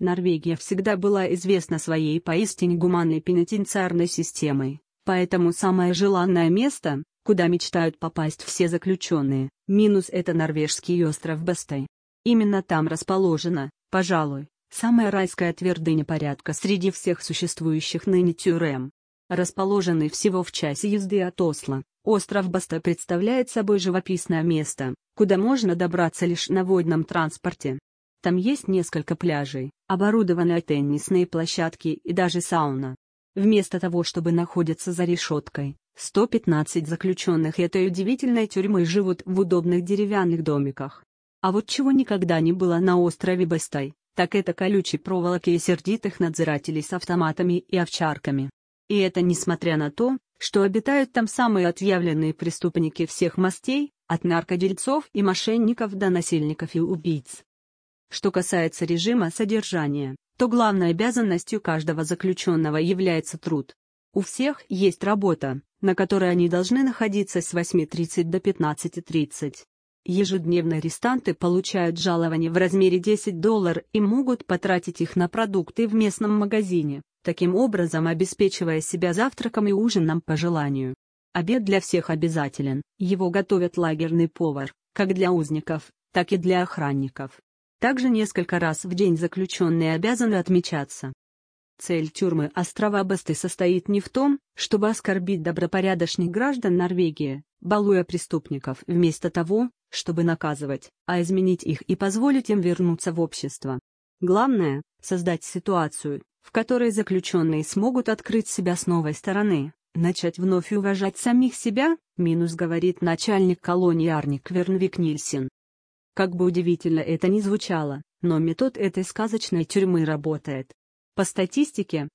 Норвегия всегда была известна своей поистине гуманной пенитенциарной системой, поэтому самое желанное место, куда мечтают попасть все заключенные, минус это норвежский остров Бастай. Именно там расположена, пожалуй, самая райская твердыня порядка среди всех существующих ныне тюрем. Расположенный всего в часе езды от Осло, остров Бастай представляет собой живописное место, куда можно добраться лишь на водном транспорте. Там есть несколько пляжей, оборудованные теннисные площадки и даже сауна. Вместо того, чтобы находиться за решеткой, 115 заключенных этой удивительной тюрьмы живут в удобных деревянных домиках. А вот чего никогда не было на острове Бастай, так это колючей проволоки и сердитых надзирателей с автоматами и овчарками. И это несмотря на то, что обитают там самые отъявленные преступники всех мастей, от наркодельцов и мошенников до насильников и убийц. Что касается режима содержания, то главной обязанностью каждого заключенного является труд. У всех есть работа, на которой они должны находиться с 8:30 до 15:30. Ежедневно арестанты получают жалование в размере $10 и могут потратить их на продукты в местном магазине, таким образом обеспечивая себя завтраком и ужином по желанию. Обед для всех обязателен, его готовят лагерный повар, как для узников, так и для охранников. Также несколько раз в день заключенные обязаны отмечаться. Цель тюрьмы острова Бастай состоит не в том, чтобы оскорбить добропорядочных граждан Норвегии, балуя преступников вместо того, чтобы наказывать, а изменить их и позволить им вернуться в общество. Главное – создать ситуацию, в которой заключенные смогут открыть себя с новой стороны, начать вновь уважать самих себя, говорит начальник колонии Арни Квернвик Нильсен. Как бы удивительно это ни звучало, но метод этой сказочной тюрьмы работает. По статистике,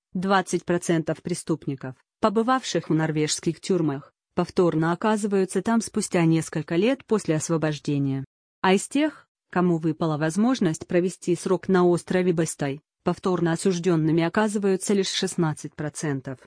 20% преступников, побывавших в норвежских тюрьмах, повторно оказываются там спустя несколько лет после освобождения. А из тех, кому выпала возможность провести срок на острове Бастай, повторно осужденными оказываются лишь 16%.